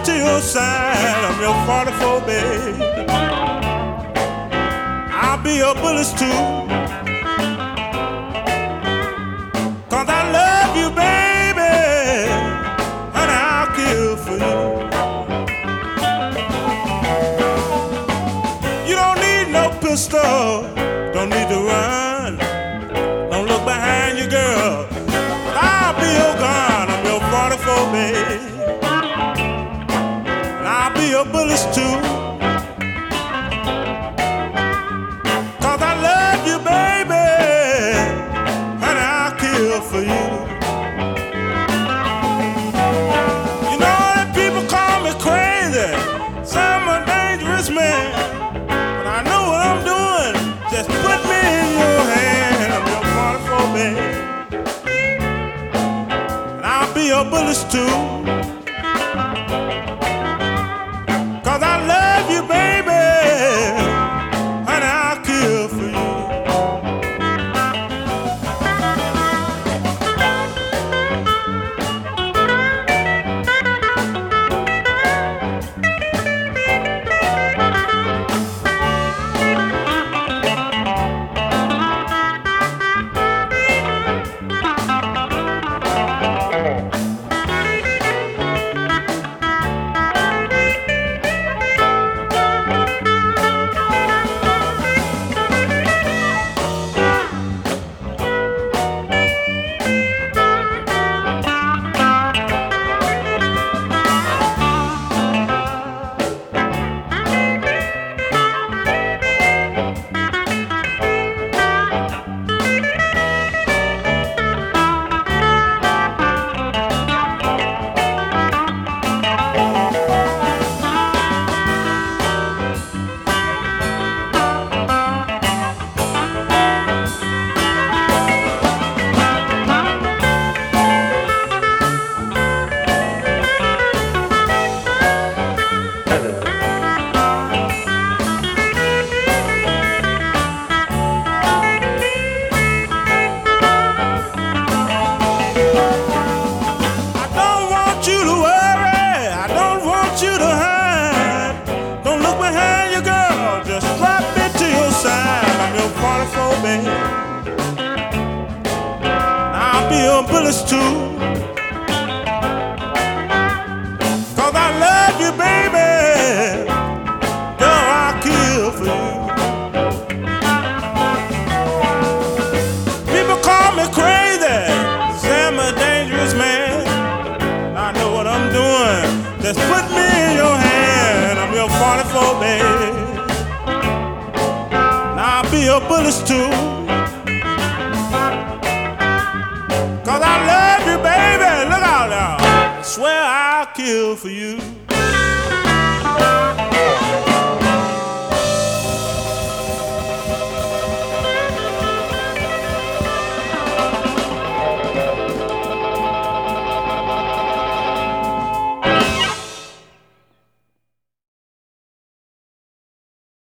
to your side. I'm your 44, babe. I'll be your bullets too. 'Cause I love you, baby, and I'll kill for you. You don't need no pistol, don't need to run. Don't look behind you, girl. I'll be your gun. I'm your 44, babe. And I'll be your bullets too. 'Cause I love you, baby, and I'll kill for you. You know that people call me crazy, say I'm a dangerous man, but I know what I'm doing. Just put me in your hand. I'm your 44, babe. Be your bullets too. 'Cause I love you, baby, and I'll kill for you. I'll be your bullets too. 'Cause I love you, baby, girl, I'll kill for you. People call me crazy, say I'm a dangerous man. I know what I'm doing. Just put me in your hand. I'm your 44, baby. I'll be your bullets too. 'Cause I love you, baby. Look out now. I swear I'll kill for you.